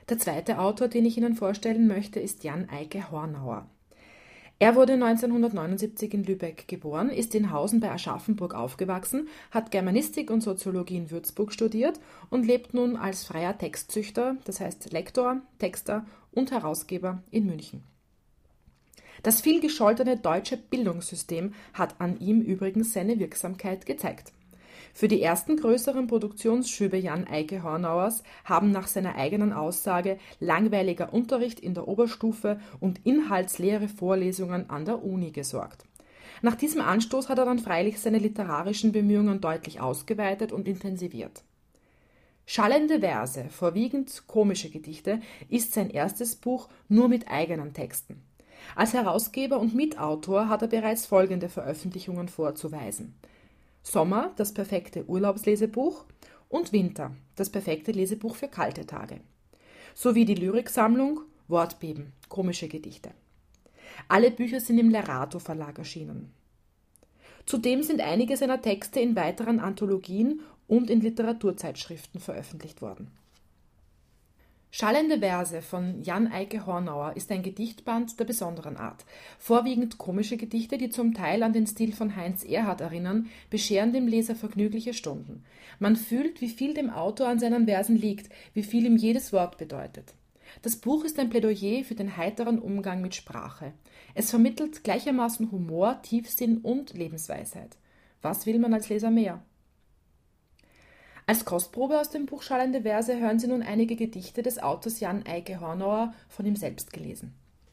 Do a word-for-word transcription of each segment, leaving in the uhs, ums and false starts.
Der zweite Autor, den ich Ihnen vorstellen möchte, ist Jan Eike Hornauer. Er wurde neunzehnhundertneunundsiebzig in Lübeck geboren, ist in Hausen bei Aschaffenburg aufgewachsen, hat Germanistik und Soziologie in Würzburg studiert und lebt nun als freier Textzüchter, das heißt Lektor, Texter und Herausgeber in München. Das vielgescholtene deutsche Bildungssystem hat an ihm übrigens seine Wirksamkeit gezeigt. Für die ersten größeren Produktionsschübe Jan Eike Hornauers haben nach seiner eigenen Aussage langweiliger Unterricht in der Oberstufe und inhaltsleere Vorlesungen an der Uni gesorgt. Nach diesem Anstoß hat er dann freilich seine literarischen Bemühungen deutlich ausgeweitet und intensiviert. Schallende Verse, vorwiegend komische Gedichte, ist sein erstes Buch nur mit eigenen Texten. Als Herausgeber und Mitautor hat er bereits folgende Veröffentlichungen vorzuweisen: Sommer, das perfekte Urlaubslesebuch, und Winter, das perfekte Lesebuch für kalte Tage, sowie die Lyriksammlung Wortbeben, komische Gedichte. Alle Bücher sind im Lerato Verlag erschienen. Zudem sind einige seiner Texte in weiteren Anthologien und in Literaturzeitschriften veröffentlicht worden. Schallende Verse von Jan Eike Hornauer ist ein Gedichtband der besonderen Art. Vorwiegend komische Gedichte, die zum Teil an den Stil von Heinz Erhardt erinnern, bescheren dem Leser vergnügliche Stunden. Man fühlt, wie viel dem Autor an seinen Versen liegt, wie viel ihm jedes Wort bedeutet. Das Buch ist ein Plädoyer für den heiteren Umgang mit Sprache. Es vermittelt gleichermaßen Humor, Tiefsinn und Lebensweisheit. Was will man als Leser mehr? Als Kostprobe aus dem Buch Schallende Verse hören Sie nun einige Gedichte des Autors Jan Eike Hornauer, von ihm selbst gelesen.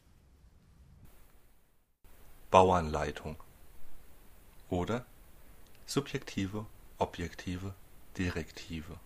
Bauernleitung oder subjektive, objektive, direktive.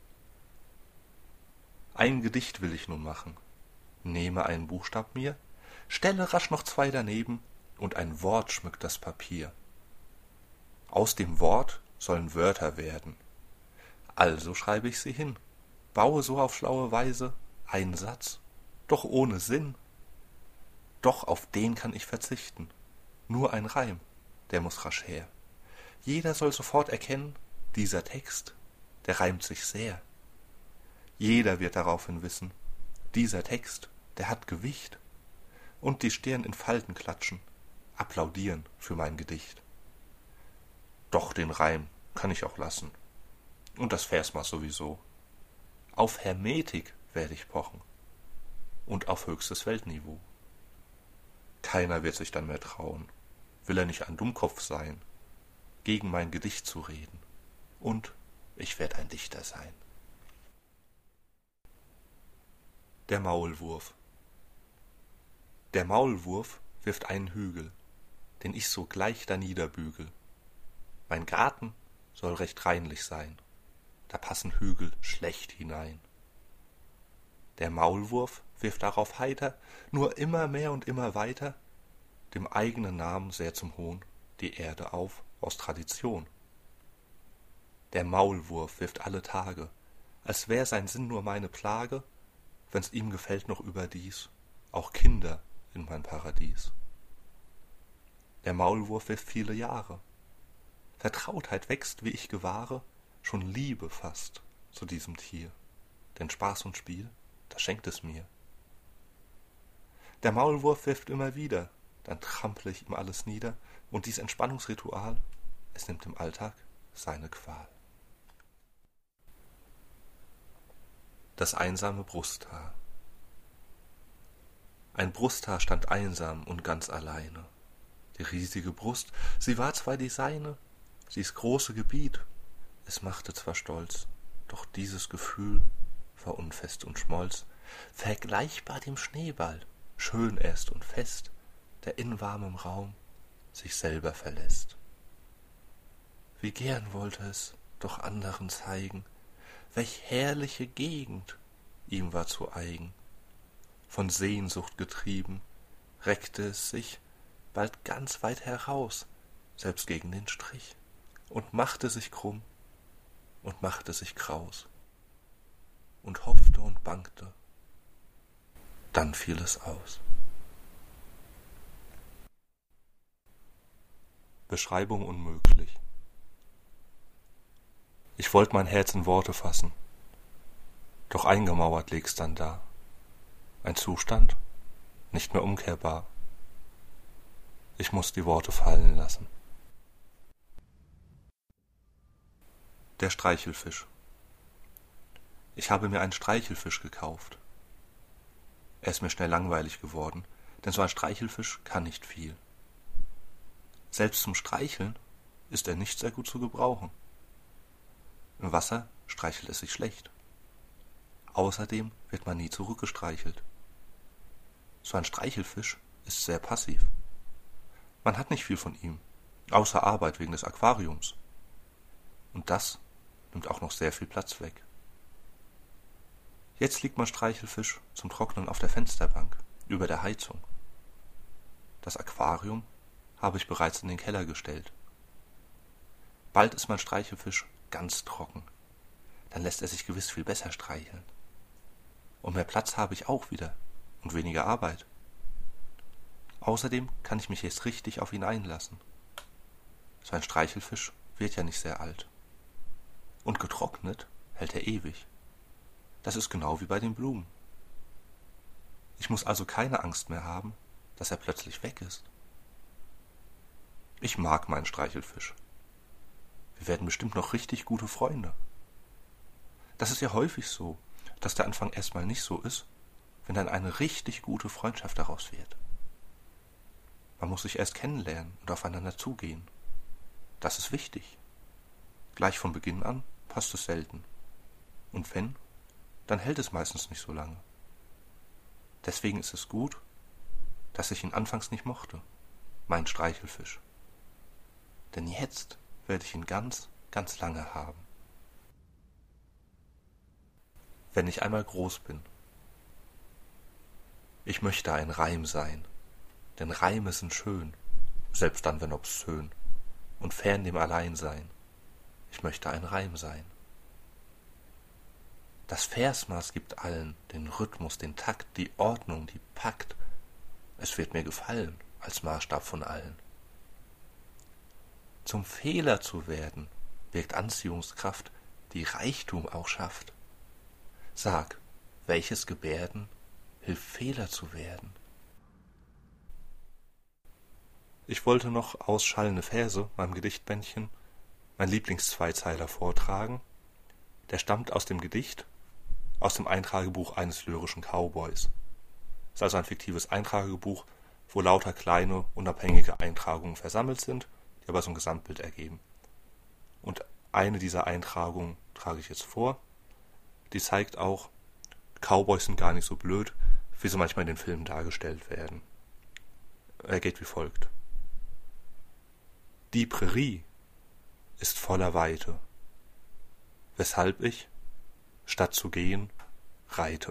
Ein Gedicht will ich nun machen. Nehme einen Buchstab mir, stelle rasch noch zwei daneben, und ein Wort schmückt das Papier. Aus dem Wort sollen Wörter werden. Also schreibe ich sie hin, baue so auf schlaue Weise einen Satz, doch ohne Sinn. Doch auf den kann ich verzichten, nur ein Reim, der muß rasch her. Jeder soll sofort erkennen, dieser Text, der reimt sich sehr. Jeder wird daraufhin wissen, dieser Text, der hat Gewicht, und die Stirn in Falten klatschen, applaudieren für mein Gedicht. Doch den Reim kann ich auch lassen. Und das Versmaß sowieso. Auf Hermetik werde ich pochen. Und auf höchstes Weltniveau. Keiner wird sich dann mehr trauen, will er nicht ein Dummkopf sein, gegen mein Gedicht zu reden. Und ich werd ein Dichter sein. Der Maulwurf. Der Maulwurf wirft einen Hügel, den ich sogleich daniederbügel. Mein Garten soll recht reinlich sein. Da passen Hügel schlecht hinein. Der Maulwurf wirft darauf heiter, nur immer mehr und immer weiter, dem eigenen Namen sehr zum Hohn, die Erde auf aus Tradition. Der Maulwurf wirft alle Tage, als wär sein Sinn nur meine Plage, wenn's ihm gefällt noch überdies, auch Kinder in mein Paradies. Der Maulwurf wirft viele Jahre, Vertrautheit wächst, wie ich gewahre, schon Liebe fast zu diesem Tier, denn Spaß und Spiel, das schenkt es mir. Der Maulwurf wirft immer wieder, dann trample ich ihm alles nieder, und dies Entspannungsritual, es nimmt im Alltag seine Qual. Das einsame Brusthaar. Ein Brusthaar stand einsam und ganz alleine. Die riesige Brust, sie war zwar die seine, dies große Gebiet, es machte zwar stolz, doch dieses Gefühl war unfest und schmolz, vergleichbar dem Schneeball, schön erst und fest, der in warmem Raum sich selber verlässt. Wie gern wollte es doch anderen zeigen, welch herrliche Gegend ihm war zu eigen. Von Sehnsucht getrieben, reckte es sich bald ganz weit heraus, selbst gegen den Strich, und machte sich krumm und machte sich kraus und hoffte und bangte, dann fiel es aus. Beschreibung unmöglich. Ich wollt mein Herz in Worte fassen, doch eingemauert leg's dann da, Ein Zustand, nicht mehr umkehrbar. Ich muss die Worte fallen lassen. Der Streichelfisch. Ich habe mir einen Streichelfisch gekauft. Er ist mir schnell langweilig geworden, denn so ein Streichelfisch kann nicht viel. Selbst zum Streicheln ist er nicht sehr gut zu gebrauchen. Im Wasser streichelt es sich schlecht. Außerdem wird man nie zurückgestreichelt. So ein Streichelfisch ist sehr passiv. Man hat nicht viel von ihm, außer Arbeit wegen des Aquariums. Und das nimmt auch noch sehr viel Platz weg. Jetzt liegt mein Streichelfisch zum Trocknen auf der Fensterbank, über der Heizung. Das Aquarium habe ich bereits in den Keller gestellt. Bald ist mein Streichelfisch ganz trocken. Dann lässt er sich gewiss viel besser streicheln. Und mehr Platz habe ich auch wieder und weniger Arbeit. Außerdem kann ich mich jetzt richtig auf ihn einlassen. So ein Streichelfisch wird ja nicht sehr alt. Und getrocknet hält er ewig. Das ist genau wie bei den Blumen. Ich muss also keine Angst mehr haben, dass er plötzlich weg ist. Ich mag meinen Streichelfisch. Wir werden bestimmt noch richtig gute Freunde. Das ist ja häufig so, dass der Anfang erstmal nicht so ist, wenn dann eine richtig gute Freundschaft daraus wird. Man muss sich erst kennenlernen und aufeinander zugehen. Das ist wichtig. Gleich von Beginn an passt es selten. Und wenn, dann hält es meistens nicht so lange. Deswegen ist es gut, dass ich ihn anfangs nicht mochte, meinen Streichelfisch. Denn jetzt werde ich ihn ganz, ganz lange haben. Wenn ich einmal groß bin. Ich möchte ein Reim sein, denn Reime sind schön, selbst dann, wenn obszön, und fern dem Alleinsein. Ich möchte ein Reim sein. Das Versmaß gibt allen den Rhythmus, den Takt, die Ordnung, die packt. Es wird mir gefallen, als Maßstab von allen. Zum Fehler zu werden, birgt Anziehungskraft, die Reichtum auch schafft. Sag, welches Gebärden hilft Fehler zu werden? Ich wollte noch ausschallende Verse, meinem Gedichtbändchen, mein Lieblingszweizeiler vortragen. Der stammt aus dem Gedicht, aus dem Eintragebuch eines lyrischen Cowboys. Es ist also ein fiktives Eintragebuch, wo lauter kleine, unabhängige Eintragungen versammelt sind, die aber so ein Gesamtbild ergeben. Und eine dieser Eintragungen trage ich jetzt vor. Die zeigt auch, Cowboys sind gar nicht so blöd, wie sie manchmal in den Filmen dargestellt werden. Er geht wie folgt. Die Prärie ist voller Weite, weshalb ich, statt zu gehen, reite.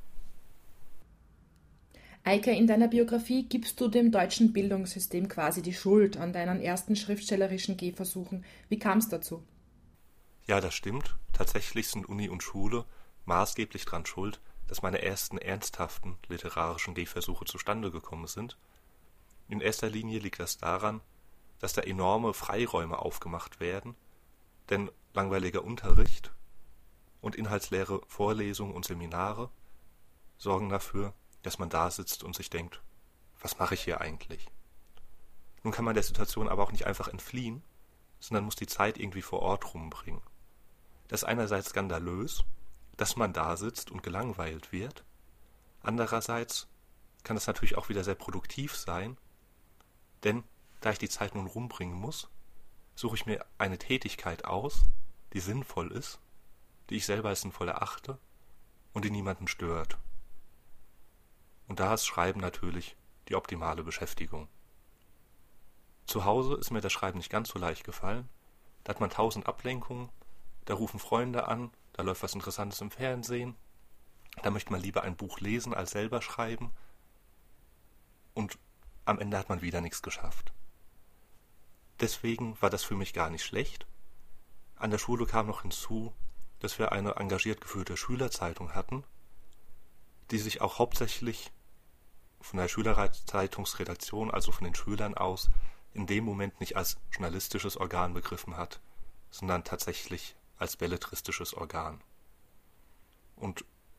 Eike, in deiner Biografie gibst du dem deutschen Bildungssystem quasi die Schuld an deinen ersten schriftstellerischen Gehversuchen. Wie kam es dazu? Ja, das stimmt. Tatsächlich sind Uni und Schule maßgeblich daran schuld, dass meine ersten ernsthaften literarischen Gehversuche zustande gekommen sind. In erster Linie liegt das daran, dass da enorme Freiräume aufgemacht werden, denn langweiliger Unterricht und inhaltsleere Vorlesungen und Seminare sorgen dafür, dass man da sitzt und sich denkt, was mache ich hier eigentlich? Nun kann man der Situation aber auch nicht einfach entfliehen, sondern muss die Zeit irgendwie vor Ort rumbringen. Das ist einerseits skandalös, dass man da sitzt und gelangweilt wird. Andererseits kann es natürlich auch wieder sehr produktiv sein, denn da ich die Zeit nun rumbringen muss, suche ich mir eine Tätigkeit aus, die sinnvoll ist, die ich selber als sinnvoll erachte und die niemanden stört. Und da ist Schreiben natürlich die optimale Beschäftigung. Zu Hause ist mir das Schreiben nicht ganz so leicht gefallen. Da hat man tausend Ablenkungen, da rufen Freunde an, da läuft was Interessantes im Fernsehen, da möchte man lieber ein Buch lesen als selber schreiben und am Ende hat man wieder nichts geschafft. Deswegen war das für mich gar nicht schlecht. An der Schule kam noch hinzu, dass wir eine engagiert geführte Schülerzeitung hatten, die sich auch hauptsächlich von der Schülerzeitungsredaktion, also von den Schülern aus, in dem Moment nicht als journalistisches Organ begriffen hat, sondern tatsächlich als belletristisches Organ. Und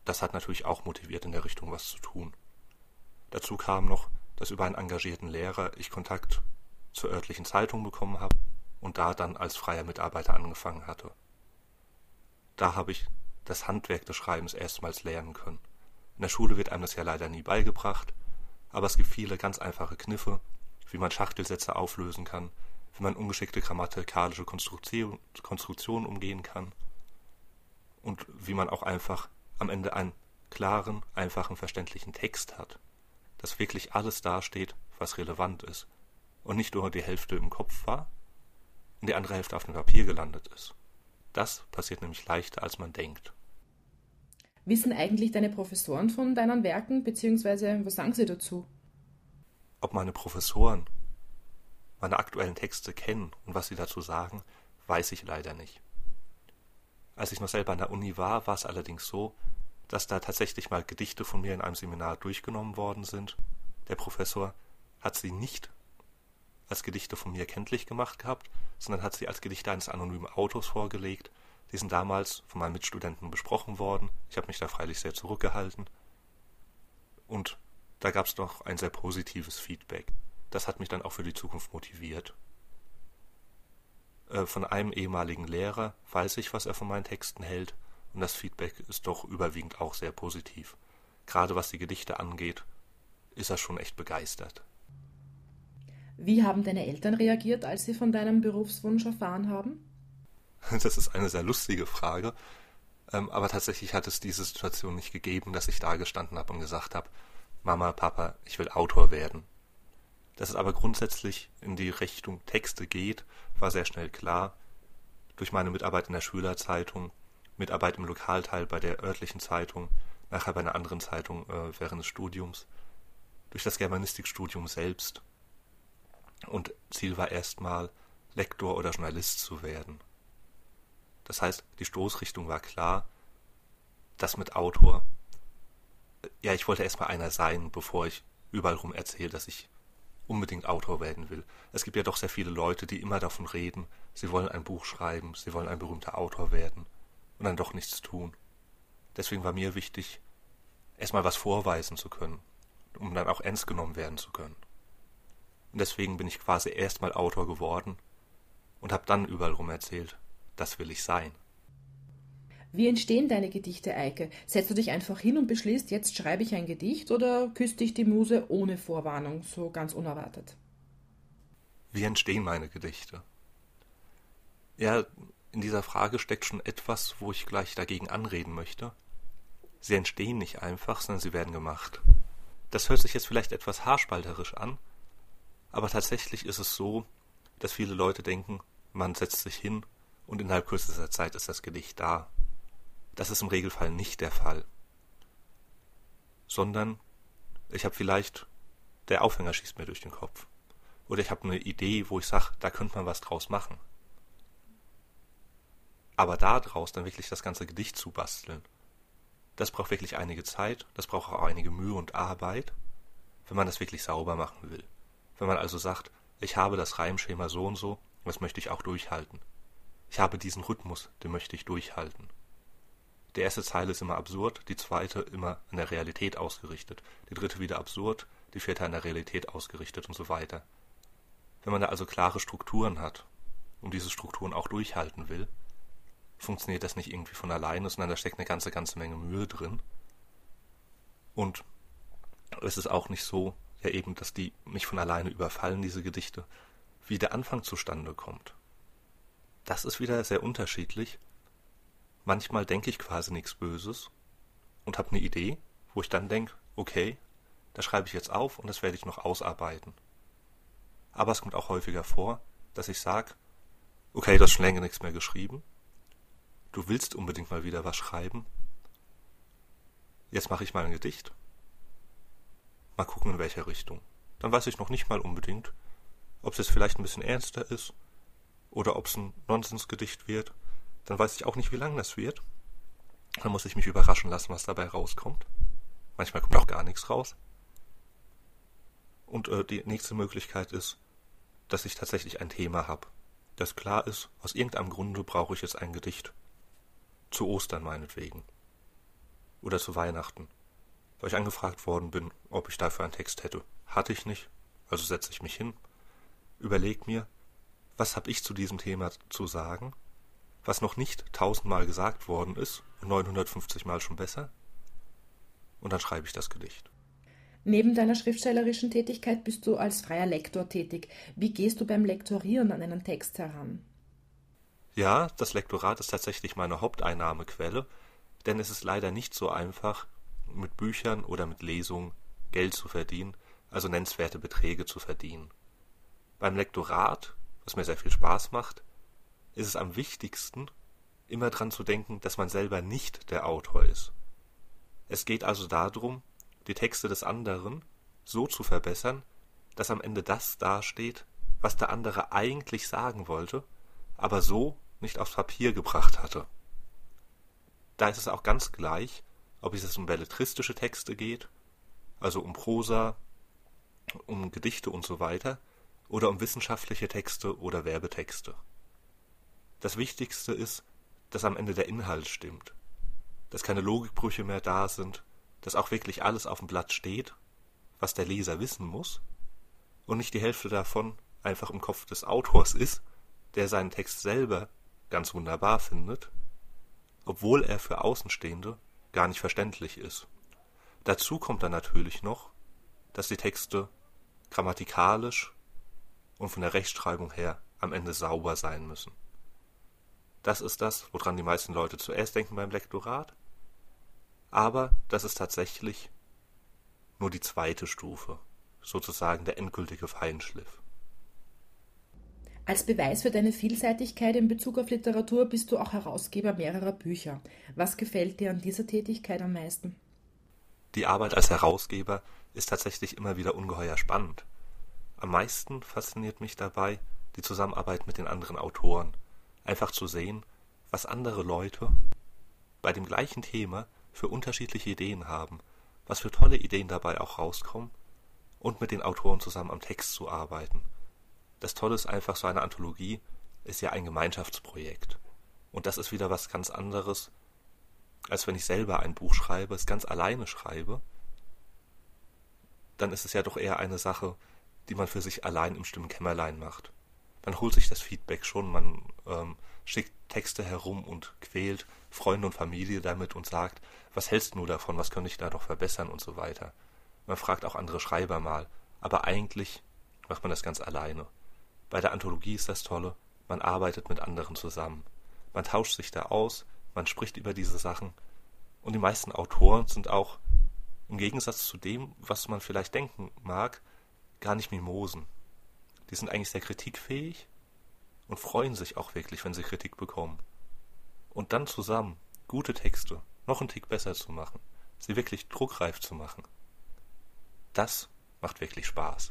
das hat natürlich auch motiviert, in der Richtung was zu tun. Dazu kam noch, dass über einen engagierten Lehrer ich Kontakt zur örtlichen Zeitung bekommen habe und da dann als freier Mitarbeiter angefangen hatte. Da habe ich das Handwerk des Schreibens erstmals lernen können. In der Schule wird einem das ja leider nie beigebracht, aber es gibt viele ganz einfache Kniffe, wie man Schachtelsätze auflösen kann, wie man ungeschickte grammatikalische Konstruktion, Konstruktionen umgehen kann und wie man auch einfach am Ende einen klaren, einfachen, verständlichen Text hat, dass wirklich alles dasteht, was relevant ist und nicht nur die Hälfte im Kopf war und die andere Hälfte auf dem Papier gelandet ist. Das passiert nämlich leichter, als man denkt. Wissen eigentlich deine Professoren von deinen Werken, beziehungsweise was sagen sie dazu? Ob meine Professoren meine aktuellen Texte kennen und was sie dazu sagen, weiß ich leider nicht. Als ich noch selber an der Uni war, war es allerdings so, dass da tatsächlich mal Gedichte von mir in einem Seminar durchgenommen worden sind. Der Professor hat sie nicht als Gedichte von mir kenntlich gemacht gehabt, sondern hat sie als Gedichte eines anonymen Autors vorgelegt. Die sind damals von meinen Mitstudenten besprochen worden. Ich habe mich da freilich sehr zurückgehalten. Und da gab es noch ein sehr positives Feedback. Das hat mich dann auch für die Zukunft motiviert. Äh, von einem ehemaligen Lehrer weiß ich, was er von meinen Texten hält. Und das Feedback ist doch überwiegend auch sehr positiv. Gerade was die Gedichte angeht, ist er schon echt begeistert. Wie haben deine Eltern reagiert, als sie von deinem Berufswunsch erfahren haben? Das ist eine sehr lustige Frage. Ähm, aber tatsächlich hat es diese Situation nicht gegeben, dass ich da gestanden habe und gesagt habe, Mama, Papa, ich will Autor werden. Dass es aber grundsätzlich in die Richtung Texte geht, war sehr schnell klar. Durch meine Mitarbeit in der Schülerzeitung, Mitarbeit im Lokalteil bei der örtlichen Zeitung, nachher bei einer anderen Zeitung äh, während des Studiums, durch das Germanistikstudium selbst. Und Ziel war erstmal, Lektor oder Journalist zu werden. Das heißt, die Stoßrichtung war klar, das mit Autor. Ja, ich wollte erstmal einer sein, bevor ich überall rum erzähle, dass ich unbedingt Autor werden will. Es gibt ja doch sehr viele Leute, die immer davon reden, sie wollen ein Buch schreiben, sie wollen ein berühmter Autor werden und dann doch nichts tun. Deswegen war mir wichtig, erstmal was vorweisen zu können, um dann auch ernst genommen werden zu können. Und deswegen bin ich quasi erstmal Autor geworden und habe dann überall rum erzählt, das will ich sein. Wie entstehen deine Gedichte, Eike? Setzt du dich einfach hin und beschließt, jetzt schreibe ich ein Gedicht, oder küsst dich die Muse ohne Vorwarnung, so ganz unerwartet? Wie entstehen meine Gedichte? Ja, in dieser Frage steckt schon etwas, wo ich gleich dagegen anreden möchte. Sie entstehen nicht einfach, sondern sie werden gemacht. Das hört sich jetzt vielleicht etwas haarspalterisch an, aber tatsächlich ist es so, dass viele Leute denken, man setzt sich hin und innerhalb kürzester Zeit ist das Gedicht da. Das ist im Regelfall nicht der Fall. Sondern ich habe vielleicht, der Aufhänger schießt mir durch den Kopf. Oder ich habe eine Idee, wo ich sage, da könnte man was draus machen. Aber da draus dann wirklich das ganze Gedicht zu basteln, das braucht wirklich einige Zeit, das braucht auch einige Mühe und Arbeit, wenn man das wirklich sauber machen will. Wenn man also sagt, ich habe das Reimschema so und so, das möchte ich auch durchhalten. Ich habe diesen Rhythmus, den möchte ich durchhalten. Die erste Zeile ist immer absurd, die zweite immer an der Realität ausgerichtet, die dritte wieder absurd, die vierte an der Realität ausgerichtet und so weiter. Wenn man da also klare Strukturen hat und diese Strukturen auch durchhalten will, funktioniert das nicht irgendwie von alleine, sondern da steckt eine ganze, ganze Menge Mühe drin. Und es ist auch nicht so, ja eben, dass die mich von alleine überfallen, diese Gedichte, wie der Anfang zustande kommt. Das ist wieder sehr unterschiedlich. Manchmal denke ich quasi nichts Böses und habe eine Idee, wo ich dann denke, okay, das schreibe ich jetzt auf und das werde ich noch ausarbeiten. Aber es kommt auch häufiger vor, dass ich sage, okay, du hast schon länger nichts mehr geschrieben, du willst unbedingt mal wieder was schreiben, jetzt mache ich mal ein Gedicht, mal gucken in welche Richtung. Dann weiß ich noch nicht mal unbedingt, ob es jetzt vielleicht ein bisschen ernster ist oder ob es ein Nonsensgedicht wird. Dann weiß ich auch nicht, wie lang das wird. Dann muss ich mich überraschen lassen, was dabei rauskommt. Manchmal kommt auch gar nichts raus. Und äh, die nächste Möglichkeit ist, dass ich tatsächlich ein Thema habe, das klar ist, aus irgendeinem Grunde brauche ich jetzt ein Gedicht. Zu Ostern meinetwegen. Oder zu Weihnachten, weil ich angefragt worden bin, ob ich dafür einen Text hätte. Hatte ich nicht, also setze ich mich hin, überlege mir, was habe ich zu diesem Thema zu sagen, was noch nicht tausendmal gesagt worden ist und neunhundertfünfzig Mal schon besser, und dann schreibe ich das Gedicht. Neben deiner schriftstellerischen Tätigkeit bist du als freier Lektor tätig. Wie gehst du beim Lektorieren an einen Text heran? Ja, das Lektorat ist tatsächlich meine Haupteinnahmequelle, denn es ist leider nicht so einfach, mit Büchern oder mit Lesungen Geld zu verdienen, also nennenswerte Beträge zu verdienen. Beim Lektorat, was mir sehr viel Spaß macht, ist es am wichtigsten, immer dran zu denken, dass man selber nicht der Autor ist. Es geht also darum, die Texte des anderen so zu verbessern, dass am Ende das dasteht, was der andere eigentlich sagen wollte, aber so nicht aufs Papier gebracht hatte. Da ist es auch ganz gleich, ob es um belletristische Texte geht, also um Prosa, um Gedichte und so weiter, oder um wissenschaftliche Texte oder Werbetexte. Das Wichtigste ist, dass am Ende der Inhalt stimmt, dass keine Logikbrüche mehr da sind, dass auch wirklich alles auf dem Blatt steht, was der Leser wissen muss, und nicht die Hälfte davon einfach im Kopf des Autors ist, der seinen Text selber ganz wunderbar findet, obwohl er für Außenstehende gar nicht verständlich ist. Dazu kommt dann natürlich noch, dass die Texte grammatikalisch und von der Rechtschreibung her am Ende sauber sein müssen. Das ist das, woran die meisten Leute zuerst denken beim Lektorat, aber das ist tatsächlich nur die zweite Stufe, sozusagen der endgültige Feinschliff. Als Beweis für deine Vielseitigkeit in Bezug auf Literatur bist du auch Herausgeber mehrerer Bücher. Was gefällt dir an dieser Tätigkeit am meisten? Die Arbeit als Herausgeber ist tatsächlich immer wieder ungeheuer spannend. Am meisten fasziniert mich dabei die Zusammenarbeit mit den anderen Autoren. Einfach zu sehen, was andere Leute bei dem gleichen Thema für unterschiedliche Ideen haben, was für tolle Ideen dabei auch rauskommen, und mit den Autoren zusammen am Text zu arbeiten. Das Tolle ist einfach, so eine Anthologie ist ja ein Gemeinschaftsprojekt. Und das ist wieder was ganz anderes, als wenn ich selber ein Buch schreibe, es ganz alleine schreibe. Dann ist es ja doch eher eine Sache, die man für sich allein im stillen Kämmerlein macht. Man holt sich das Feedback schon, man ähm, schickt Texte herum und quält Freunde und Familie damit und sagt, was hältst du davon, was könnte ich da noch verbessern und so weiter. Man fragt auch andere Schreiber mal, aber eigentlich macht man das ganz alleine. Bei der Anthologie ist das Tolle, man arbeitet mit anderen zusammen. Man tauscht sich da aus, man spricht über diese Sachen, und die meisten Autoren sind auch, im Gegensatz zu dem, was man vielleicht denken mag, gar nicht Mimosen. Die sind eigentlich sehr kritikfähig und freuen sich auch wirklich, wenn sie Kritik bekommen. Und dann zusammen gute Texte noch einen Tick besser zu machen, sie wirklich druckreif zu machen, das macht wirklich Spaß.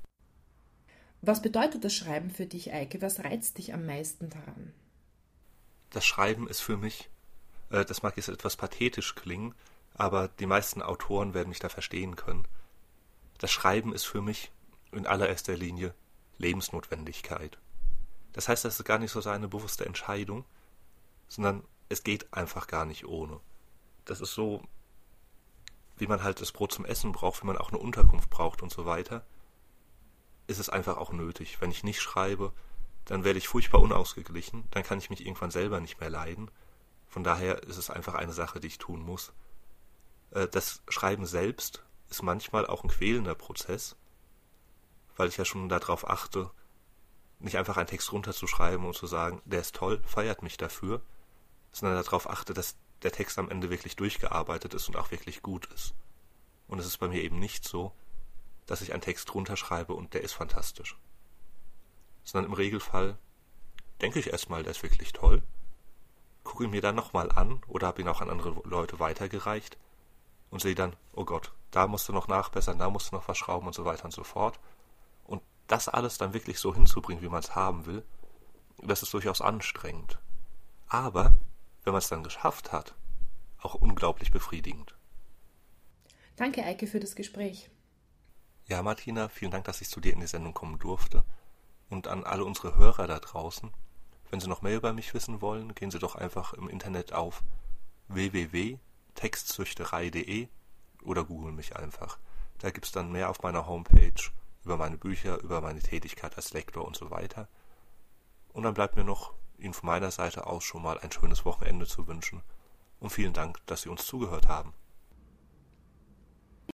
Was bedeutet das Schreiben für dich, Eike? Was reizt dich am meisten daran? Das Schreiben ist für mich, äh, das mag jetzt etwas pathetisch klingen, aber die meisten Autoren werden mich da verstehen können. Das Schreiben ist für mich in allererster Linie Lebensnotwendigkeit. Das heißt, das ist gar nicht so eine bewusste Entscheidung, sondern es geht einfach gar nicht ohne. Das ist so, wie man halt das Brot zum Essen braucht, wie man auch eine Unterkunft braucht und so weiter, ist es einfach auch nötig. Wenn ich nicht schreibe, dann werde ich furchtbar unausgeglichen, dann kann ich mich irgendwann selber nicht mehr leiden. Von daher ist es einfach eine Sache, die ich tun muss. Das Schreiben selbst ist manchmal auch ein quälender Prozess, weil ich ja schon darauf achte, nicht einfach einen Text runterzuschreiben und zu sagen, der ist toll, feiert mich dafür, sondern darauf achte, dass der Text am Ende wirklich durchgearbeitet ist und auch wirklich gut ist. Und es ist bei mir eben nicht so, dass ich einen Text runterschreibe und der ist fantastisch. Sondern im Regelfall denke ich erstmal, der ist wirklich toll, gucke ihn mir dann nochmal an oder habe ihn auch an andere Leute weitergereicht und sehe dann, oh Gott, da musst du noch nachbessern, da musst du noch was schrauben und so weiter und so fort. Und das alles dann wirklich so hinzubringen, wie man es haben will, das ist durchaus anstrengend. Aber, wenn man es dann geschafft hat, auch unglaublich befriedigend. Danke, Eike, für das Gespräch. Ja, Martina, vielen Dank, dass ich zu dir in die Sendung kommen durfte. Und an alle unsere Hörer da draußen, wenn Sie noch mehr über mich wissen wollen, gehen Sie doch einfach im Internet auf w w w textzüchterei punkt de oder google mich einfach. Da gibt's dann mehr auf meiner Homepage über meine Bücher, über meine Tätigkeit als Lektor und so weiter. Und dann bleibt mir noch, Ihnen von meiner Seite aus schon mal ein schönes Wochenende zu wünschen. Und vielen Dank, dass Sie uns zugehört haben.